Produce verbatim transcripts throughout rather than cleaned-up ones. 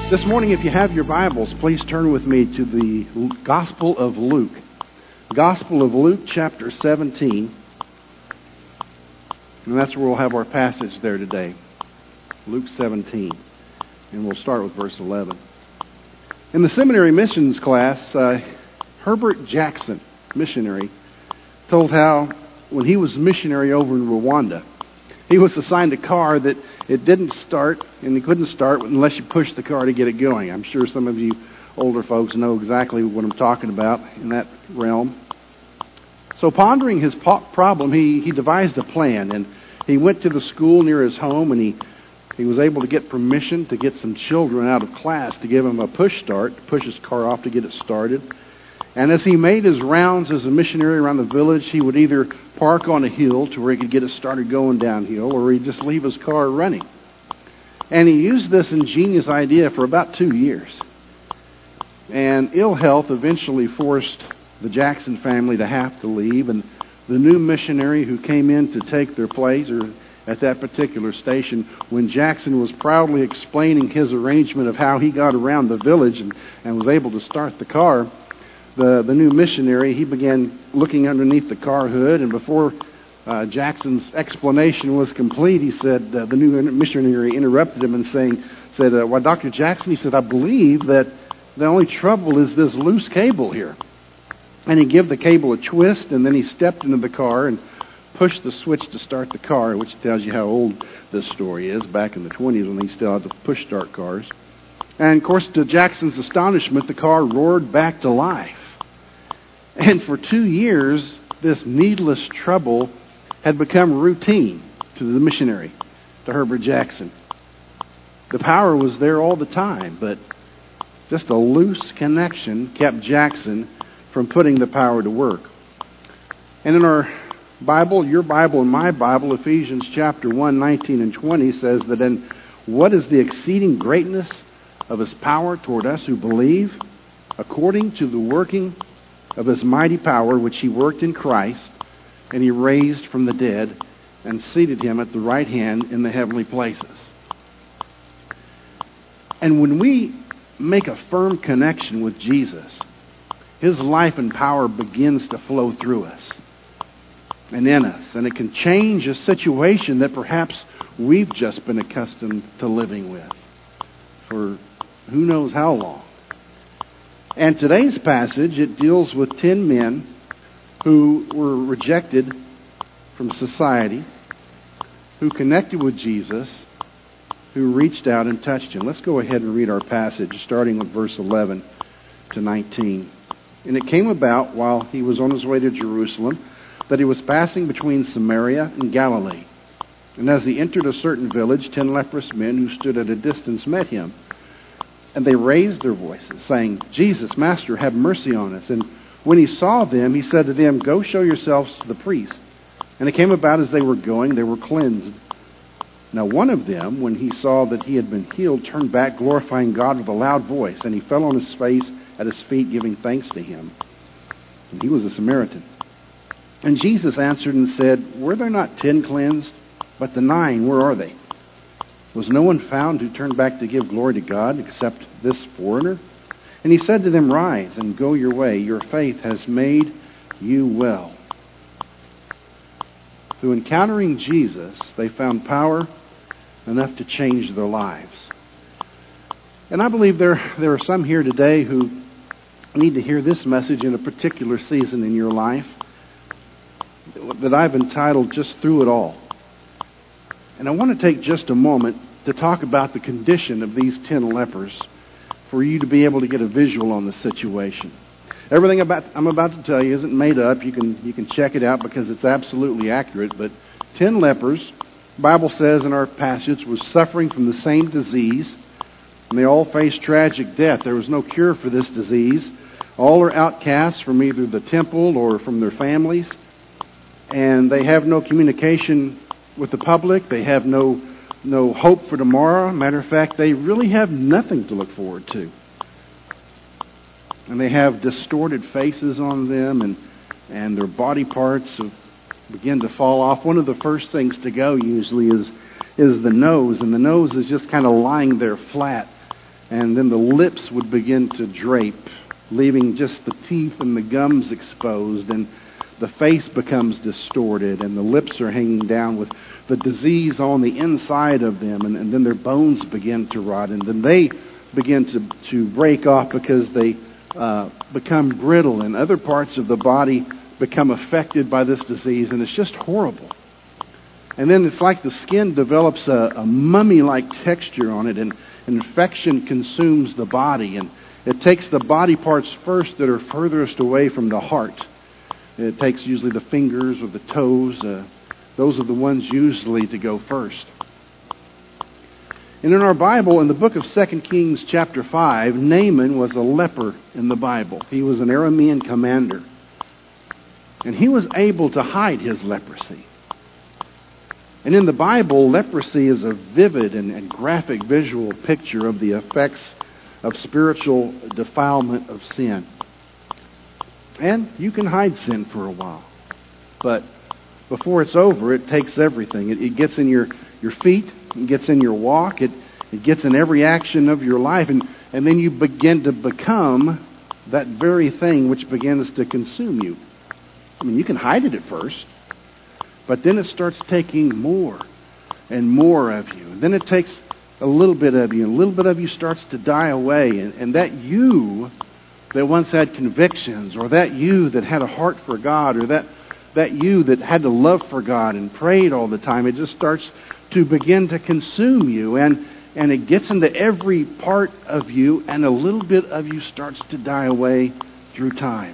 This morning, if you have your Bibles, please turn with me to the Gospel of Luke. Gospel of Luke, chapter seventeen. And that's where we'll have our passage there today. Luke seventeen. And we'll start with verse eleven. In the seminary missions class, uh, Herbert Jackson, missionary, told how when he was missionary over in Rwanda, he was assigned a car that it didn't start, and he couldn't start unless you pushed the car to get it going. I'm sure some of you older folks know exactly what I'm talking about in that realm. So pondering his po- problem, he, he devised a plan, and he went to the school near his home, and he, he was able to get permission to get some children out of class to give him a push start, to push his car off to get it started. And as he made his rounds as a missionary around the village, he would either park on a hill to where he could get it started going downhill, or he'd just leave his car running. And he used this ingenious idea for about two years. And ill health eventually forced the Jackson family to have to leave, and the new missionary who came in to take their place, or at that particular station, when Jackson was proudly explaining his arrangement of how he got around the village and, and was able to start the car, The, the new missionary, he began looking underneath the car hood, and before uh, Jackson's explanation was complete, he said, uh, the new missionary interrupted him and saying, said, uh, well, Doctor Jackson, he said, I believe that the only trouble is this loose cable here. And he gave the cable a twist, and then he stepped into the car and pushed the switch to start the car, which tells you how old this story is, back in the twenties when they still had the push-start cars. And, of course, to Jackson's astonishment, the car roared back to life. And for two years, this needless trouble had become routine to the missionary, to Herbert Jackson. The power was there all the time, but just a loose connection kept Jackson from putting the power to work. And in our Bible, your Bible and my Bible, Ephesians chapter one, nineteen and twenty says that, "And what is the exceeding greatness of His power toward us who believe, according to the working of His mighty power, which He worked in Christ, and He raised from the dead, and seated Him at the right hand in the heavenly places." And when we make a firm connection with Jesus, His life and power begins to flow through us and in us, and it can change a situation that perhaps we've just been accustomed to living with for who knows how long. And today's passage, it deals with ten men who were rejected from society, who connected with Jesus, who reached out and touched Him. Let's go ahead and read our passage, starting with verse eleven to nineteen. "And it came about, while he was on his way to Jerusalem, that he was passing between Samaria and Galilee. And as he entered a certain village, ten leprous men who stood at a distance met him. And they raised their voices, saying, 'Jesus, Master, have mercy on us.' And when he saw them, he said to them, 'Go show yourselves to the priest.' And it came about as they were going, they were cleansed. Now one of them, when he saw that he had been healed, turned back, glorifying God with a loud voice. And he fell on his face at his feet, giving thanks to Him. And he was a Samaritan. And Jesus answered and said, 'Were there not ten cleansed? But the nine, where are they? Was no one found who turned back to give glory to God except this foreigner?' And he said to them, 'Rise and go your way. Your faith has made you well.'" Through encountering Jesus, they found power enough to change their lives. And I believe there, there are some here today who need to hear this message in a particular season in your life that I've entitled, "Just Through It All." And I want to take just a moment to talk about the condition of these ten lepers for you to be able to get a visual on the situation. Everything about I'm about to tell you isn't made up. You can you can check it out because it's absolutely accurate. But ten lepers, the Bible says in our passage, was suffering from the same disease, and they all faced tragic death. There was no cure for this disease. All are outcasts from either the temple or from their families, and they have no communication with the public. They have no no hope for tomorrow. Matter of fact, they really have nothing to look forward to. And they have distorted faces on them, and and their body parts have begin to fall off. One of the first things to go usually is is the nose, and the nose is just kind of lying there flat. and then the lips would begin to drape, leaving just the teeth and the gums exposed, and the face becomes distorted, and the lips are hanging down with the disease on the inside of them, and, and then their bones begin to rot, and then they begin to, to break off because they uh, become brittle, and other parts of the body become affected by this disease, and it's just horrible. And then it's like the skin develops a, a mummy-like texture on it, and infection consumes the body, and it takes the body parts first that are furthest away from the heart. It takes usually the fingers or the toes. Uh, those are the ones usually to go first. And in our Bible, in the book of Second Kings chapter five, Naaman was a leper in the Bible. He was an Aramean commander. And he was able to hide his leprosy. And in the Bible, leprosy is a vivid and, and graphic visual picture of the effects of spiritual defilement of sin. And you can hide sin for a while. But before it's over, it takes everything. It, it gets in your, your feet, it gets in your walk, it, it gets in every action of your life, and, and then you begin to become that very thing which begins to consume you. I mean, you can hide it at first, but then it starts taking more and more of you. And then it takes a little bit of you, and a little bit of you starts to die away, and, and that you that once had convictions, or that you that had a heart for God, or that, that you that had a love for God and prayed all the time, it just starts to begin to consume you, and, and it gets into every part of you, and a little bit of you starts to die away through time.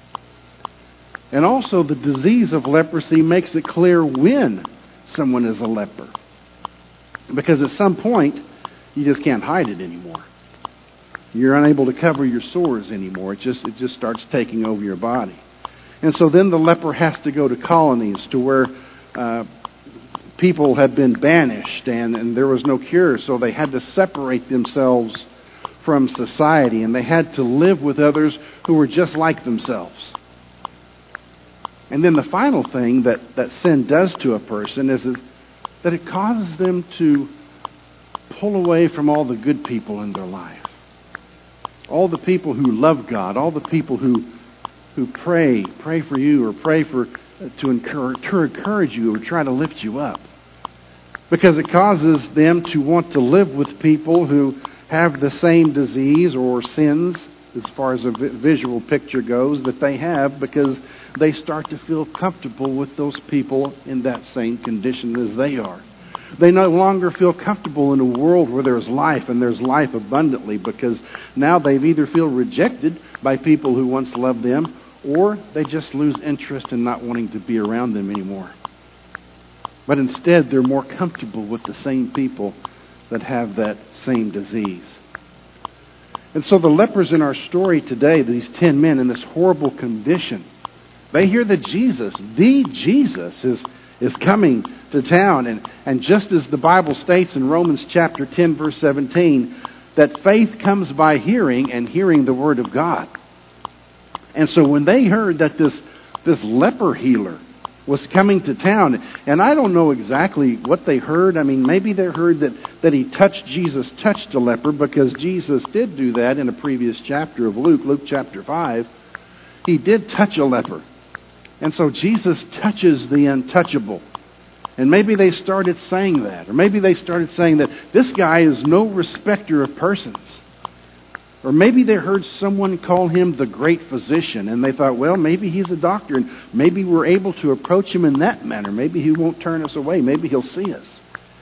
And also the disease of leprosy makes it clear when someone is a leper. Because at some point, you just can't hide it anymore. You're unable to cover your sores anymore. It just it just starts taking over your body. And so then the leper has to go to colonies to where uh, people had been banished and, and there was no cure. So they had to separate themselves from society, and they had to live with others who were just like themselves. And then the final thing that, that sin does to a person is, is that it causes them to pull away from all the good people in their life. All the people who love God, all the people who who pray, pray for you, or pray for uh, to encourage, to encourage you, or try to lift you up. Because it causes them to want to live with people who have the same disease or sins, as far as a visual picture goes, that they have, because they start to feel comfortable with those people in that same condition as they are. They no longer feel comfortable in a world where there's life, and there's life abundantly, because now they either feel rejected by people who once loved them, or they just lose interest in not wanting to be around them anymore. But instead, they're more comfortable with the same people that have that same disease. And so the lepers in our story today, these ten men in this horrible condition, they hear that Jesus, the Jesus, is, is coming to town. And, and just as the Bible states in Romans chapter ten, verse seventeen, that faith comes by hearing, and hearing the Word of God. And so when they heard that this, this leper healer was coming to town, and I don't know exactly what they heard. I mean, maybe they heard that, that he touched, Jesus touched a leper, because Jesus did do that in a previous chapter of Luke, Luke chapter five. He did touch a leper. And so Jesus touches the untouchable. And maybe they started saying that, or maybe they started saying that this guy is no respecter of persons. Or maybe they heard someone call him the great physician, and they thought, well, maybe he's a doctor, and maybe we're able to approach him in that manner. Maybe he won't turn us away. Maybe he'll see us.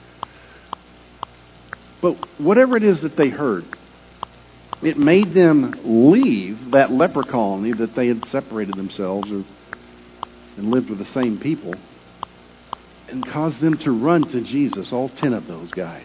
But whatever it is that they heard, it made them leave that leper colony that they had separated themselves or, and lived with the same people, and caused them to run to Jesus, all ten of those guys.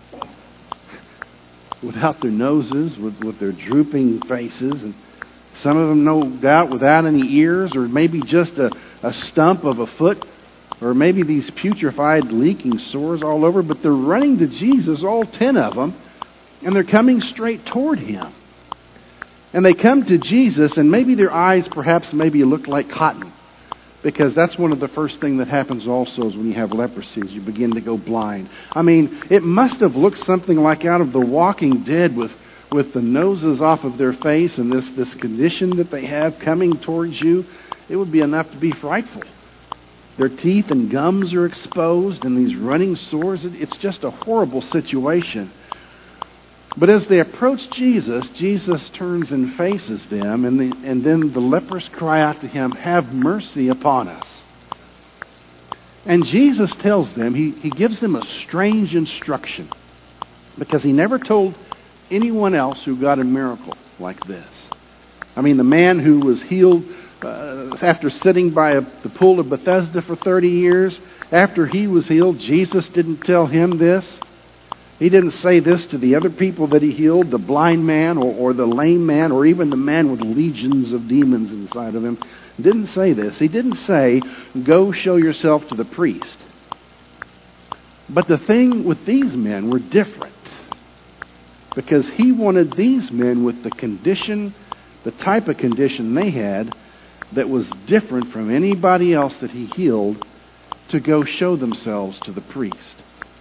Without their noses, with, with their drooping faces, and some of them, no doubt, without any ears, or maybe just a, a stump of a foot, or maybe these putrefied, leaking sores all over, but they're running to Jesus, all ten of them, and they're coming straight toward Him. And they come to Jesus, and maybe their eyes perhaps maybe look like cotton, because that's one of the first things that happens also is when you have leprosy, is you begin to go blind. I mean, it must have looked something like out of The Walking Dead with, with the noses off of their face and this, this condition that they have coming towards you, it would be enough to be frightful. Their teeth and gums are exposed and these running sores. It's just a horrible situation. But as they approach Jesus, Jesus turns and faces them, and, the, and then the lepers cry out to him, "Have mercy upon us." And Jesus tells them, he, he gives them a strange instruction, because he never told anyone else who got a miracle like this. I mean, the man who was healed uh, after sitting by a, the pool of Bethesda for thirty years, after he was healed, Jesus didn't tell him this. He didn't say this to the other people that he healed, the blind man or, or the lame man or even the man with legions of demons inside of him. He didn't say this. He didn't say, "Go show yourself to the priest." But the thing with these men were different, because he wanted these men with the condition, the type of condition they had that was different from anybody else that he healed, to go show themselves to the priest.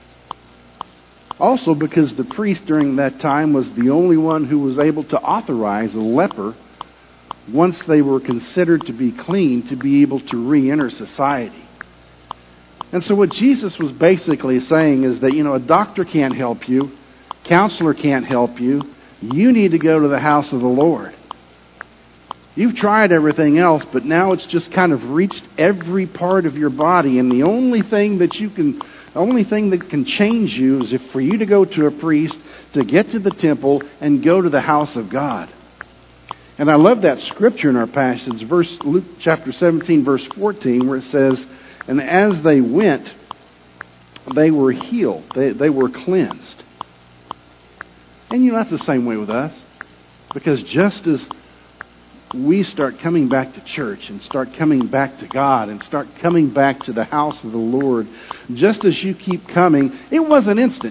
Also because the priest during that time was the only one who was able to authorize a leper, once they were considered to be clean, to be able to re-enter society. And so what Jesus was basically saying is that, you know, a doctor can't help you, counselor can't help you, you need to go to the house of the Lord. You've tried everything else, but now it's just kind of reached every part of your body, and the only thing that you can The only thing that can change you is if for you to go to a priest, to get to the temple, and go to the house of God. And I love that scripture in our passage, verse Luke chapter seventeen, verse fourteen, where it says, "And as they went, they were healed. They, they were cleansed." And you know, that's the same way with us. Because just as we start coming back to church and start coming back to God and start coming back to the house of the Lord, just as you keep coming, it wasn't instant.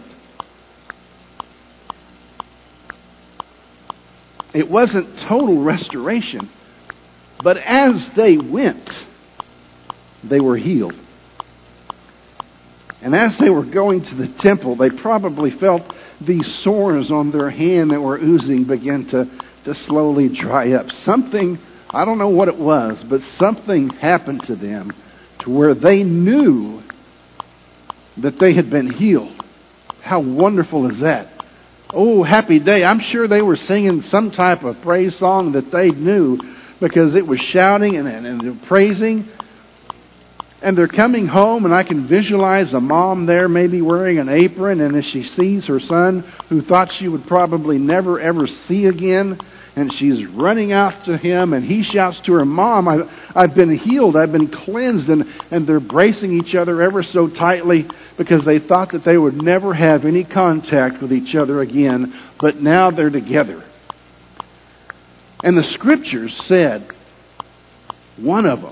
It wasn't total restoration. But as they went, they were healed. And as they were going to the temple, they probably felt these sores on their hand that were oozing begin to to slowly dry up. Something, I don't know what it was, but something happened to them to where they knew that they had been healed. How wonderful is that? Oh, happy day. I'm sure they were singing some type of praise song that they knew, because it was shouting and, and, and praising. And they're coming home, and I can visualize a mom there maybe wearing an apron, and as she sees her son, who thought she would probably never ever see again, and she's running out to him, and he shouts to her, "Mom, I've, I've been healed, I've been cleansed," and, and they're bracing each other ever so tightly because they thought that they would never have any contact with each other again, but now they're together. And the scriptures said one of them,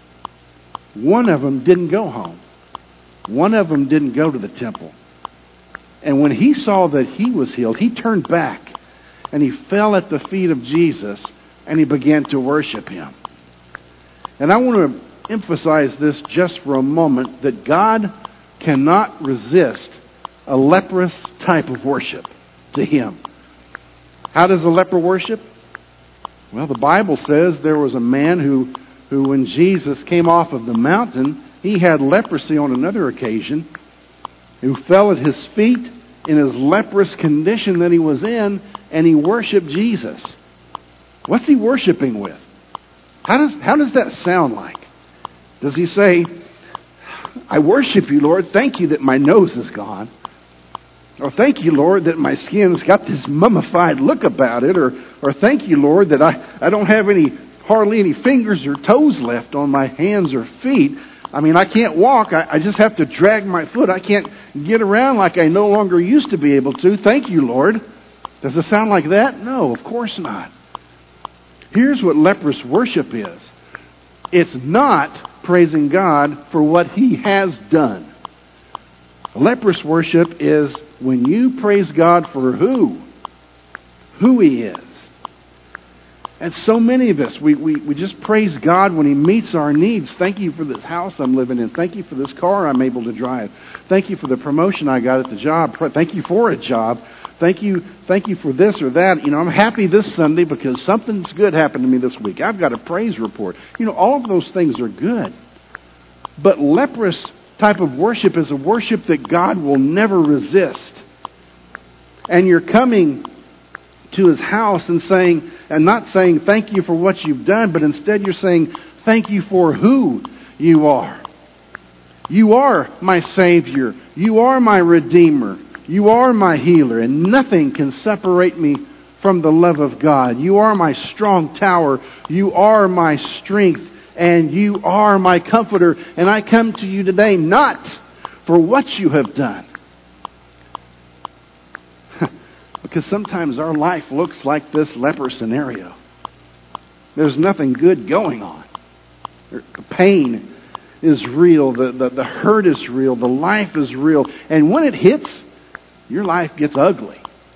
One of them didn't go home. One of them didn't go to the temple. And when he saw that he was healed, he turned back and he fell at the feet of Jesus and he began to worship him. And I want to emphasize this just for a moment, that God cannot resist a leprous type of worship to him. How does a leper worship? Well, the Bible says there was a man who who when Jesus came off of the mountain, he had leprosy on another occasion, who fell at his feet in his leprous condition that he was in, and he worshiped Jesus. What's he worshiping with? How does, how does that sound like? Does he say, "I worship you, Lord. Thank you that my nose is gone." Or, "Thank you, Lord, that my skin's got this mummified look about it." Or, or "Thank you, Lord, that I, I don't have any hardly any fingers or toes left on my hands or feet. I mean, I can't walk. I, I just have to drag my foot. I can't get around like I no longer used to be able to. Thank you, Lord." Does it sound like that? No, of course not. Here's what leprous worship is. It's not praising God for what he has done. Leprous worship is when you praise God for who? Who he is. And so many of us, we, we, we just praise God when He meets our needs. Thank you for this house I'm living in. Thank you for this car I'm able to drive. Thank you for the promotion I got at the job. Thank you for a job. Thank you, thank you for this or that. You know, I'm happy this Sunday because something's good happened to me this week. I've got a praise report. You know, all of those things are good. But leprous type of worship is a worship that God will never resist. And you're coming to His house and saying, and not saying thank you for what you've done, but instead you're saying thank you for who you are. You are my Savior. You are my Redeemer. You are my healer, and nothing can separate me from the love of God. You are my strong tower. You are my strength, and you are my comforter. And I come to you today not for what you have done, because sometimes our life looks like this leper scenario. There's nothing good going on. The pain is real. The, the, the hurt is real. The life is real. And when it hits, your life gets ugly.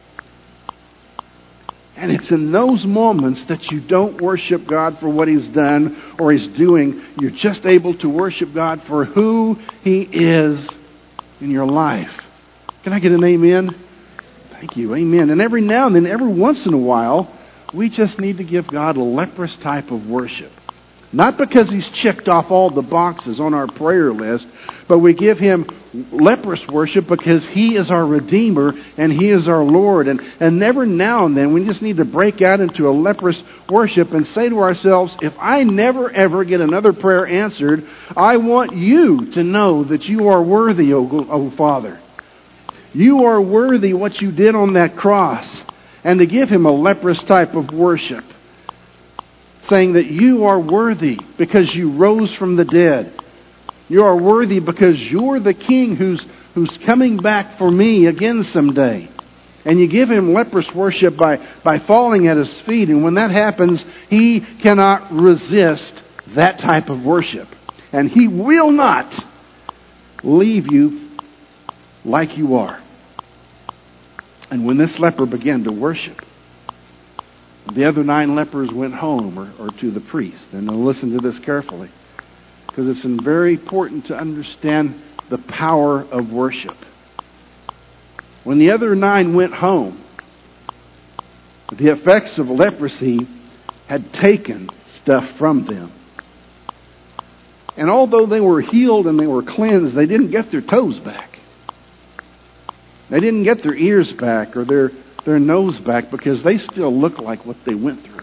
And it's in those moments that you don't worship God for what He's done or He's doing. You're just able to worship God for who He is in your life. Can I get an amen? Thank you. Amen. And every now and then, every once in a while, we just need to give God a leprous type of worship. Not because He's checked off all the boxes on our prayer list, but we give Him leprous worship because He is our Redeemer and He is our Lord. And, and every now and then, we just need to break out into a leprous worship and say to ourselves, if I never ever get another prayer answered, I want you to know that you are worthy, O, o Father. You are worthy what you did on that cross. And to give Him a leprous type of worship. Saying that you are worthy because you rose from the dead. You are worthy because you're the King who's, who's coming back for me again someday. And you give Him leprous worship by, by falling at His feet. And when that happens, He cannot resist that type of worship. And He will not leave you like you are. And when this leper began to worship, the other nine lepers went home or, or to the priest. And now listen to this carefully, because it's very important to understand the power of worship. When the other nine went home, the effects of leprosy had taken stuff from them. And although they were healed and they were cleansed, they didn't get their toes back. They didn't get their ears back or their, their nose back because they still look like what they went through.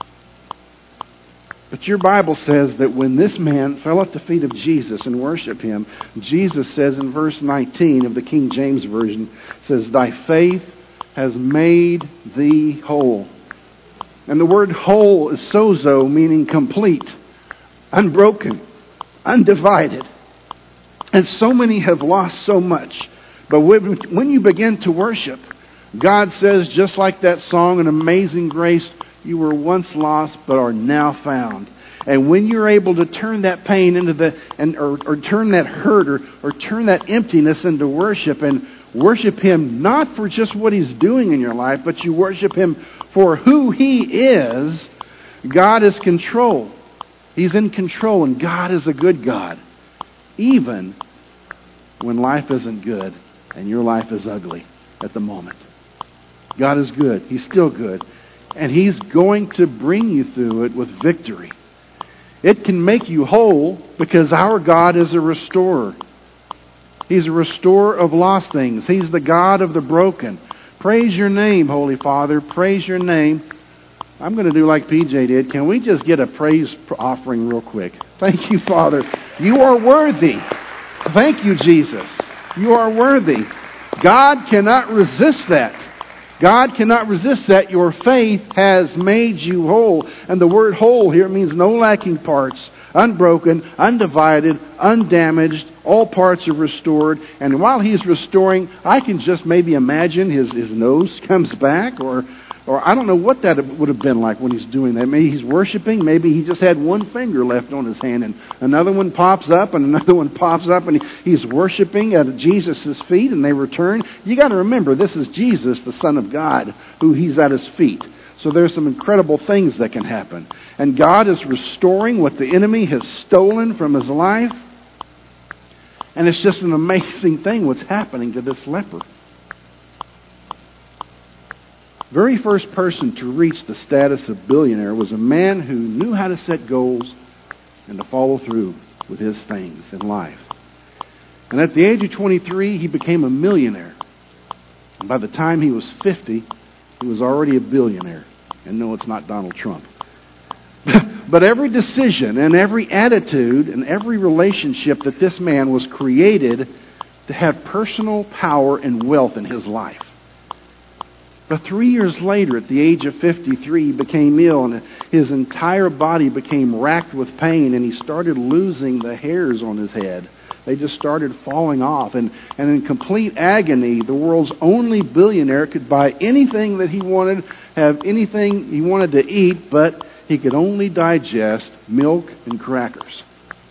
But your Bible says that when this man fell at the feet of Jesus and worshiped Him, Jesus says in verse nineteen of the King James Version, says, "Thy faith has made thee whole." And the word whole is sozo, meaning complete, unbroken, undivided. And so many have lost so much. But when you begin to worship, God says, just like that song, "An Amazing Grace, you were once lost but are now found." And when you're able to turn that pain into the, and or, or turn that hurt or, or turn that emptiness into worship, and worship Him not for just what He's doing in your life, but you worship Him for who He is, God is control. He's in control, and God is a good God. Even when life isn't good and your life is ugly at the moment. God is good. He's still good. And He's going to bring you through it with victory. It can make you whole because our God is a restorer. He's a restorer of lost things. He's the God of the broken. Praise your name, Holy Father. Praise your name. I'm going to do like P J did. Can we just get a praise offering real quick? Thank you, Father. You are worthy. Thank you, Jesus. You are worthy. God cannot resist that. God cannot resist that. Your faith has made you whole. And the word whole here means no lacking parts, unbroken, undivided, undamaged. All parts are restored. And while He's restoring, I can just maybe imagine his, his nose comes back, or Or I don't know what that would have been like when he's doing that. Maybe he's worshiping. Maybe he just had one finger left on his hand, and another one pops up, and another one pops up, and he, he's worshiping at Jesus' feet, and they return. You got to remember, this is Jesus, the Son of God, who he's at his feet. So there's some incredible things that can happen. And God is restoring what the enemy has stolen from his life. And it's just an amazing thing what's happening to this leper. Very first person to reach the status of billionaire was a man who knew how to set goals and to follow through with his things in life. And at the age of twenty-three, he became a millionaire. And by the time he was fifty, he was already a billionaire. And no, it's not Donald Trump. But every decision and every attitude and every relationship that this man was created to have personal power and wealth in his life. But three years later, at the age of fifty-three, he became ill, and his entire body became racked with pain, and he started losing the hairs on his head. They just started falling off. And, and in complete agony, the world's only billionaire could buy anything that he wanted, have anything he wanted to eat, but he could only digest milk and crackers.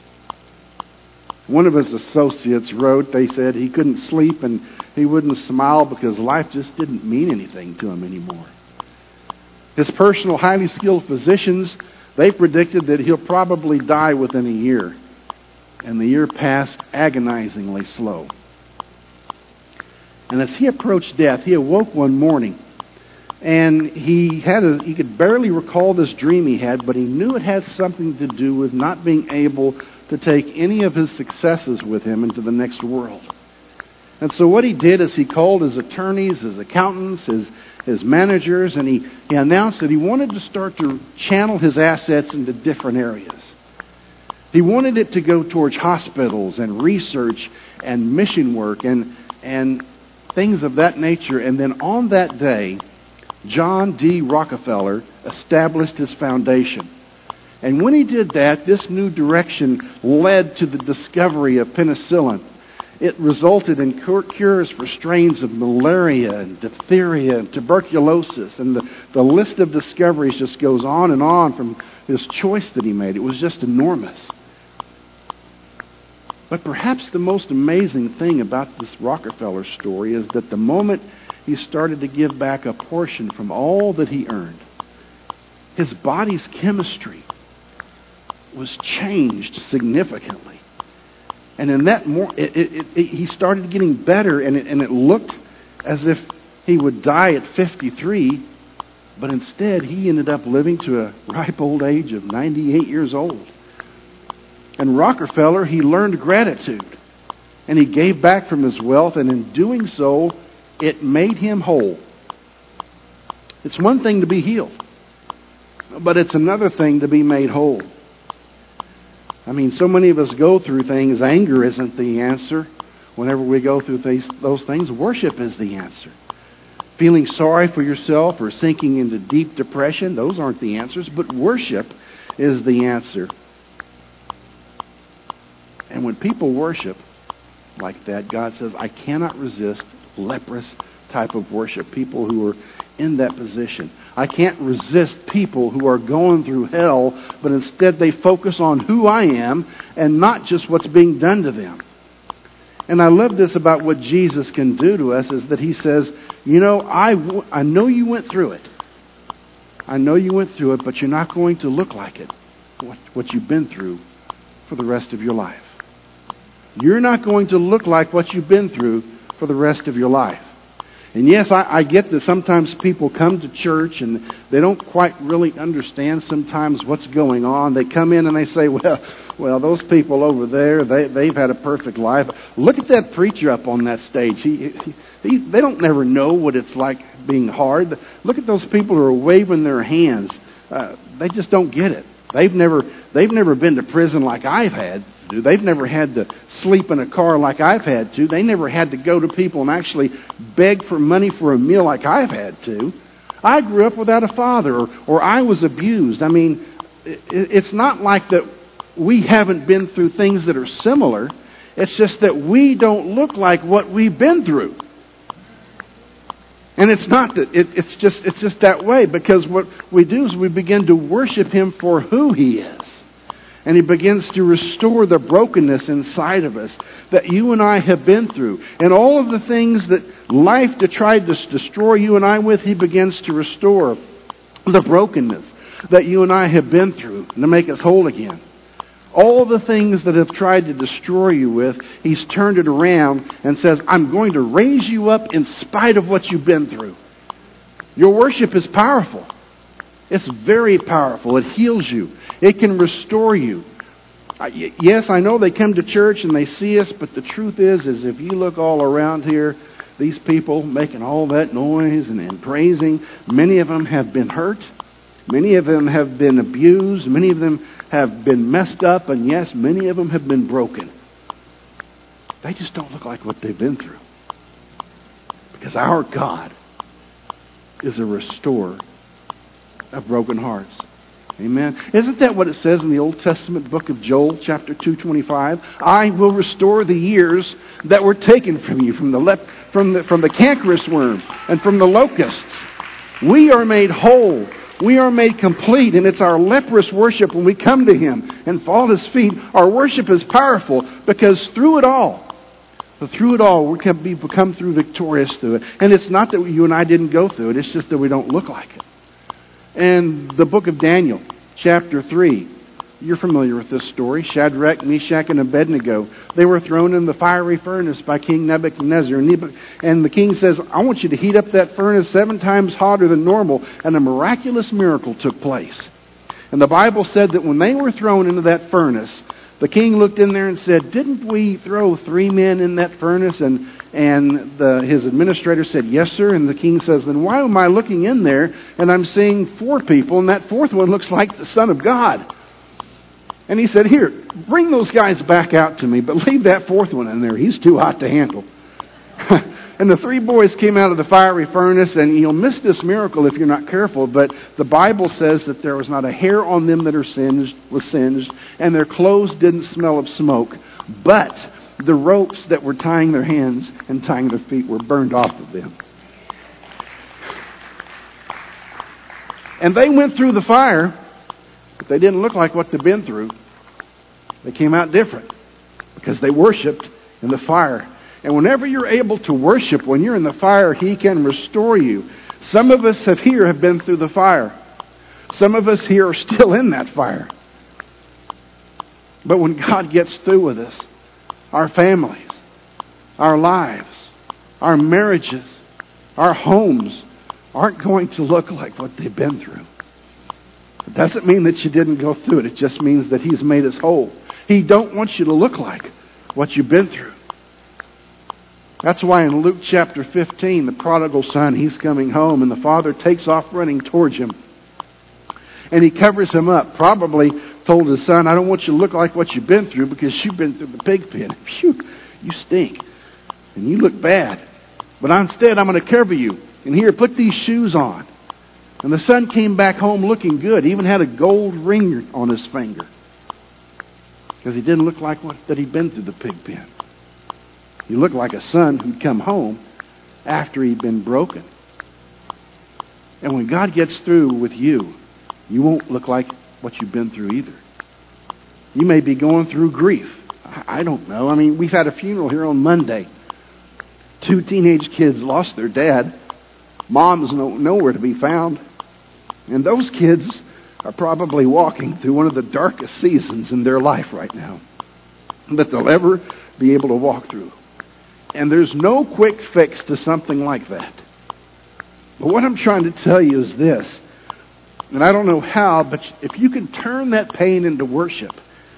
One of his associates wrote, they said he couldn't sleep and he wouldn't smile because life just didn't mean anything to him anymore. His personal, highly skilled physicians, they predicted that he'll probably die within a year. And the year passed agonizingly slow. And as he approached death, he awoke one morning. And he had a, he could barely recall this dream he had, but he knew it had something to do with not being able to take any of his successes with him into the next world. And so what he did is he called his attorneys, his accountants, his, his managers, and he, he announced that he wanted to start to channel his assets into different areas. He wanted it to go towards hospitals and research and mission work and, and things of that nature. And then on that day, John D. Rockefeller established his foundation. And when he did that, this new direction led to the discovery of penicillin. It resulted in cures for strains of malaria and diphtheria and tuberculosis. And the, the list of discoveries just goes on and on from this choice that he made. It was just enormous. But perhaps the most amazing thing about this Rockefeller story is that the moment he started to give back a portion from all that he earned, his body's chemistry was changed significantly. And in that more, it, it, it, he started getting better, and it, and it looked as if he would die at fifty-three, but instead he ended up living to a ripe old age of ninety-eight years old. And Rockefeller, he learned gratitude, and he gave back from his wealth, and in doing so, it made him whole. It's one thing to be healed, but it's another thing to be made whole. I mean, so many of us go through things. Anger isn't the answer. Whenever we go through these, those things, worship is the answer. Feeling sorry for yourself or sinking into deep depression, those aren't the answers, but worship is the answer. And when people worship like that, God says, I cannot resist leprous type of worship, people who are in that position. I can't resist people who are going through hell, but instead they focus on who I am and not just what's being done to them. And I love this about what Jesus can do to us, is that he says, you know, I, w- I know you went through it. I know you went through it, but you're not going to look like it, what, what you've been through for the rest of your life. You're not going to look like what you've been through for the rest of your life. And yes, I, I get that sometimes people come to church and they don't quite really understand sometimes what's going on. They come in and they say, well, well, those people over there, they, they've had a perfect life. Look at that preacher up on that stage. He, he, he, they don't never know what it's like being hard. Look at those people who are waving their hands. Uh, they just don't get it. They've never, they've never been to prison like I've had to do. They've never had to sleep in a car like I've had to. They never had to go to people and actually beg for money for a meal like I've had to. I grew up without a father, or, or I was abused. I mean, it, it's not like that we haven't been through things that are similar. It's just that we don't look like what we've been through. And it's not that, it, it's just it's just that way, because what we do is we begin to worship Him for who He is. And He begins to restore the brokenness inside of us that you and I have been through. And all of the things that life tried to destroy you and I with, He begins to restore the brokenness that you and I have been through and to make us whole again. All the things that have tried to destroy you with, He's turned it around and says, I'm going to raise you up in spite of what you've been through. Your worship is powerful. It's very powerful. It heals you. It can restore you. Yes, I know they come to church and they see us, but the truth is, is if you look all around here, these people making all that noise and, and praising, many of them have been hurt. Many of them have been abused. Many of them have been messed up. And yes, many of them have been broken. They just don't look like what they've been through. Because our God is a restorer of broken hearts. Amen. Isn't that what it says in the Old Testament book of Joel, chapter two twenty-five? I will restore the years that were taken from you, from the lep- from the from the cankerous worm and from the locusts. We are made whole. We are made complete, and it's our leprous worship when we come to Him and fall at His feet. Our worship is powerful because through it all, through it all, we can be become through victorious through it. And it's not that you and I didn't go through it; it's just that we don't look like it. And the book of Daniel, chapter three. You're familiar with this story. Shadrach, Meshach, and Abednego. They were thrown in the fiery furnace by King Nebuchadnezzar. And the king says, I want you to heat up that furnace seven times hotter than normal. And a miraculous miracle took place. And the Bible said that when they were thrown into that furnace, the king looked in there and said, didn't we throw three men in that furnace? And and the, his administrator said, yes, sir. And the king says, then why am I looking in there and I'm seeing four people, and that fourth one looks like the Son of God? And he said, here, bring those guys back out to me, but leave that fourth one in there. He's too hot to handle. And the three boys came out of the fiery furnace, and you'll miss this miracle if you're not careful, but the Bible says that there was not a hair on them that are singed, was singed, and their clothes didn't smell of smoke, but the ropes that were tying their hands and tying their feet were burned off of them. And they went through the fire, but they didn't look like what they'd been through. They came out different because they worshiped in the fire. And whenever you're able to worship, when you're in the fire, He can restore you. Some of us have here have been through the fire. Some of us here are still in that fire. But when God gets through with us, our families, our lives, our marriages, our homes aren't going to look like what they've been through. It doesn't mean that you didn't go through it. It just means that He's made us whole. He don't want you to look like what you've been through. That's why in Luke chapter fifteen, the prodigal son, he's coming home, and the father takes off running towards him. And he covers him up. Probably told his son, I don't want you to look like what you've been through because you've been through the pig pen. Phew, you stink. And you look bad. But instead, I'm going to cover you. And here, put these shoes on. And the son came back home looking good. He even had a gold ring on his finger. Because he didn't look like what, that he'd been through the pig pen. He looked like a son who'd come home after he'd been broken. And when God gets through with you, you won't look like what you've been through either. You may be going through grief. I don't know. I mean, we've had a funeral here on Monday. Two teenage kids lost their dad. Mom's no, nowhere to be found. And those kids are probably walking through one of the darkest seasons in their life right now that they'll ever be able to walk through. And there's no quick fix to something like that. But what I'm trying to tell you is this, and I don't know how, but if you can turn that pain into worship,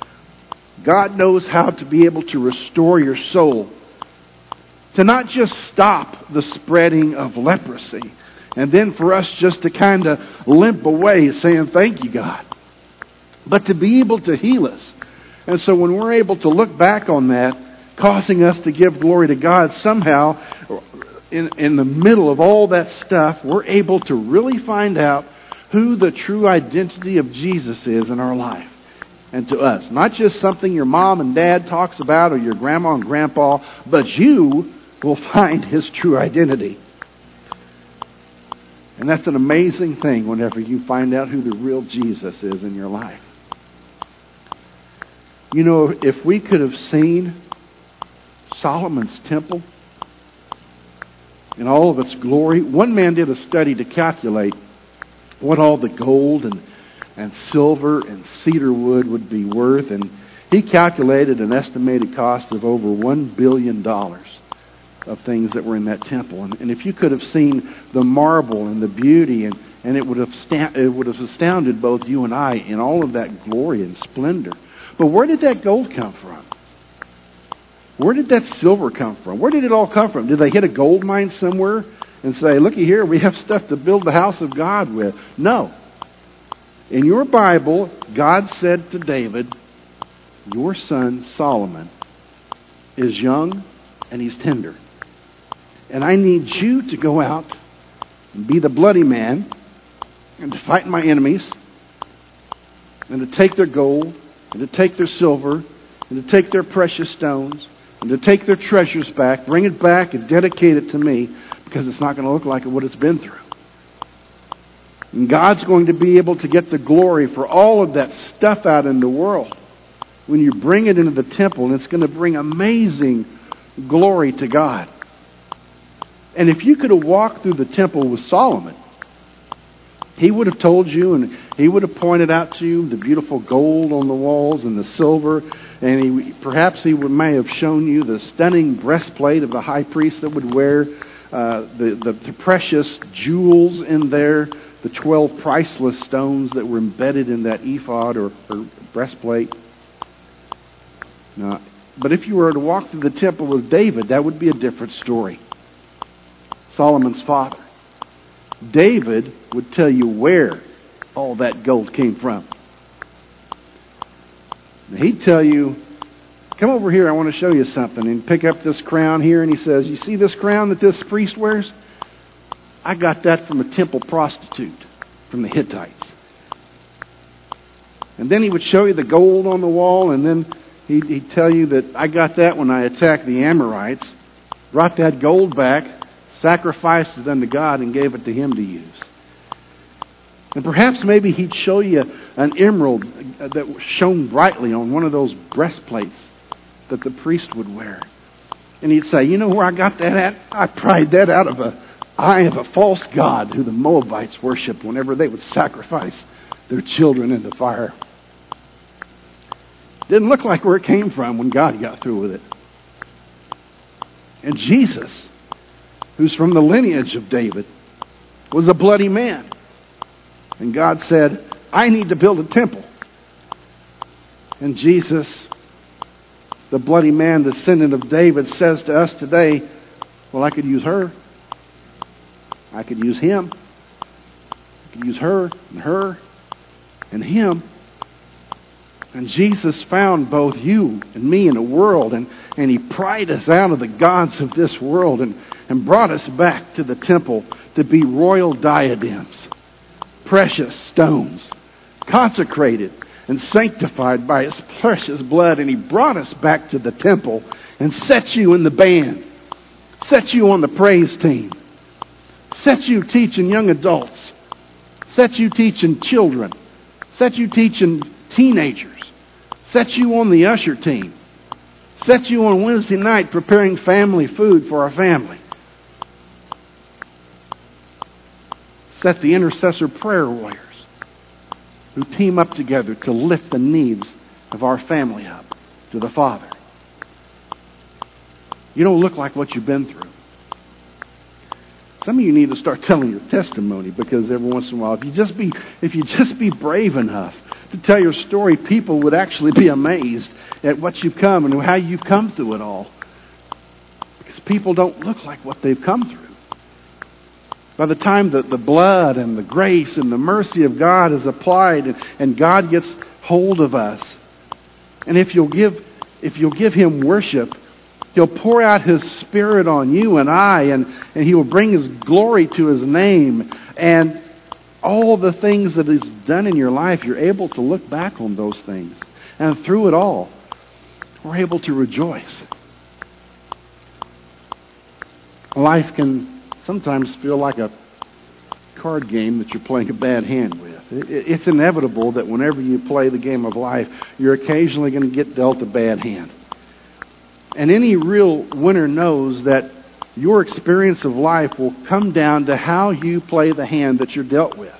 God knows how to be able to restore your soul, to not just stop the spreading of leprosy, and then for us just to kind of limp away saying, thank you, God, but to be able to heal us. And so when we're able to look back on that, causing us to give glory to God, somehow, in, in the middle of all that stuff, we're able to really find out who the true identity of Jesus is in our life and to us. Not just something your mom and dad talks about or your grandma and grandpa, but you will find His true identity. And that's an amazing thing whenever you find out who the real Jesus is in your life. You know, if we could have seen Solomon's temple in all of its glory, one man did a study to calculate what all the gold and, and silver and cedar wood would be worth, and he calculated an estimated cost of over one billion dollars of things that were in that temple. And, and if you could have seen the marble and the beauty, and, and it would have sta- it would have astounded both you and I in all of that glory and splendor. But where did that gold come from? Where did that silver come from? Where did it all come from? Did they hit a gold mine somewhere and say, looky here, we have stuff to build the house of God with? No. In your Bible, God said to David, your son Solomon is young and he's tender. And I need you to go out and be the bloody man and to fight my enemies and to take their gold and to take their silver and to take their precious stones and to take their treasures back, bring it back and dedicate it to me, because it's not going to look like what it's been through. And God's going to be able to get the glory for all of that stuff out in the world when you bring it into the temple, and it's going to bring amazing glory to God. And if you could have walked through the temple with Solomon, he would have told you, and he would have pointed out to you the beautiful gold on the walls and the silver, and he, perhaps he would, may have shown you the stunning breastplate of the high priest that would wear, uh, the, the, the precious jewels in there, the twelve priceless stones that were embedded in that ephod or, or breastplate. Now, but if you were to walk through the temple with David, that would be a different story. Solomon's father. David would tell you where all that gold came from. He'd tell you, come over here, I want to show you something. And pick up this crown here, and he says, you see this crown that this priest wears? I got that from a temple prostitute from the Hittites. And then he would show you the gold on the wall, and then he'd, he'd tell you that I got that when I attacked the Amorites, brought that gold back, sacrificed it unto God, and gave it to him to use. And perhaps maybe he'd show you an emerald that shone brightly on one of those breastplates that the priest would wear. And he'd say, you know where I got that at? I pried that out of a eye of a false god who the Moabites worshipped whenever they would sacrifice their children into fire. Didn't look like where it came from when God got through with it. And Jesus, who's from the lineage of David, was a bloody man. And God said, I need to build a temple. And Jesus, the bloody man, descendant of David, says to us today, well, I could use her. I could use him. I could use her and her and him. And Jesus found both you and me in the world, and, and he pried us out of the gods of this world and, and brought us back to the temple to be royal diadems, precious stones, consecrated and sanctified by his precious blood. And he brought us back to the temple and set you in the band, set you on the praise team, set you teaching young adults, set you teaching children, set you teaching teenagers, set you on the usher team, set you on Wednesday night preparing family food for our family, set the intercessor prayer warriors who team up together to lift the needs of our family up to the Father. You don't look like what you've been through. Some of you need to start telling your testimony, because every once in a while, if you just be if you just be brave enough to tell your story, people would actually be amazed at what you've come and how you've come through it all. Because people don't look like what they've come through. By the time that the blood and the grace and the mercy of God is applied, and, and God gets hold of us, and if you'll give if you'll give him worship, he'll pour out his Spirit on you and I, and, and he will bring his glory to his name. And all the things that he's done in your life, you're able to look back on those things. And through it all, we're able to rejoice. Life can sometimes feel like a card game that you're playing a bad hand with. It's inevitable that whenever you play the game of life, you're occasionally going to get dealt a bad hand. And any real winner knows that your experience of life will come down to how you play the hand that you're dealt with.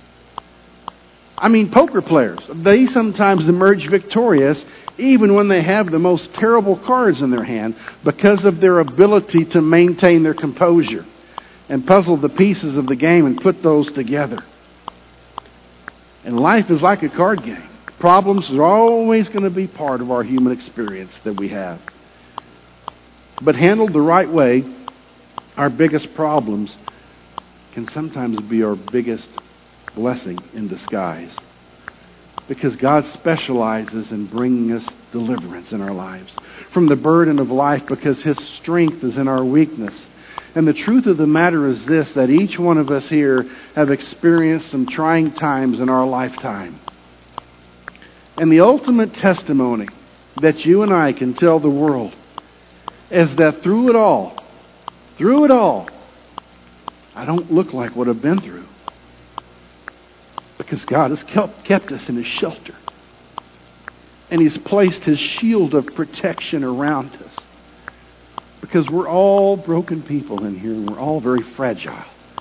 I mean, poker players, they sometimes emerge victorious even when they have the most terrible cards in their hand because of their ability to maintain their composure and puzzle the pieces of the game and put those together. And life is like a card game. Problems are always going to be part of our human experience that we have. But handled the right way, our biggest problems can sometimes be our biggest blessing in disguise. Because God specializes in bringing us deliverance in our lives from the burden of life, because His strength is in our weakness. And the truth of the matter is this, that each one of us here have experienced some trying times in our lifetime. And the ultimate testimony that you and I can tell the world is that through it all, through it all, I don't look like what I've been through. Because God has kept us in His shelter. And He's placed His shield of protection around us. Because we're all broken people in here, and we're all very fragile.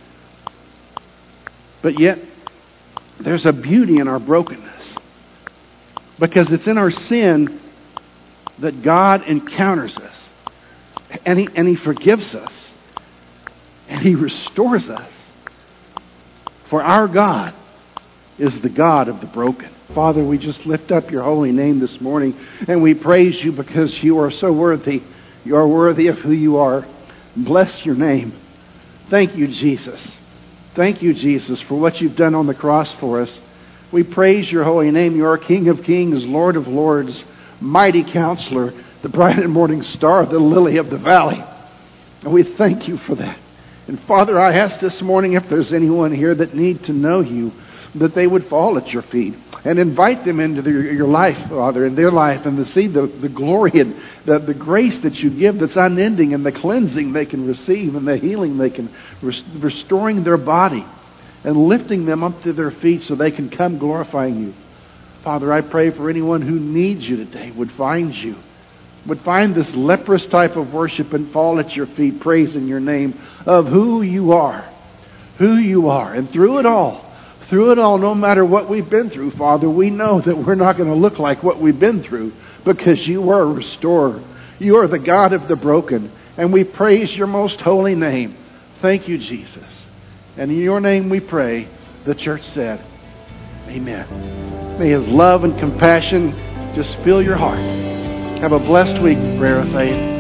But yet, there's a beauty in our brokenness. Because it's in our sin that God encounters us. And He, and He forgives us. And He restores us. For our God is the God of the broken. Father, we just lift up Your holy name this morning, and we praise You because You are so worthy. You are worthy of who You are. Bless Your name. Thank You, Jesus. Thank You, Jesus, for what You've done on the cross for us. We praise Your holy name. You are King of kings, Lord of lords, mighty counselor, the bright and morning star, the lily of the valley. And we thank You for that. And Father, I ask this morning if there's anyone here that need to know You, that they would fall at Your feet and invite them into their, Your life, Father, in their life, and to see the, the glory and the, the grace that You give that's unending, and the cleansing they can receive, and the healing they can, restoring their body and lifting them up to their feet so they can come glorifying You. Father, I pray for anyone who needs You today would find You, would find this leprous type of worship and fall at Your feet, praising Your name of who You are, who You are. And through it all, Through it all, no matter what we've been through, Father, we know that we're not going to look like what we've been through, because You are a restorer. You are the God of the broken. And we praise Your most holy name. Thank You, Jesus. And in Your name we pray. The church said, amen. May His love and compassion just fill your heart. Have a blessed week, Prayer of Faith.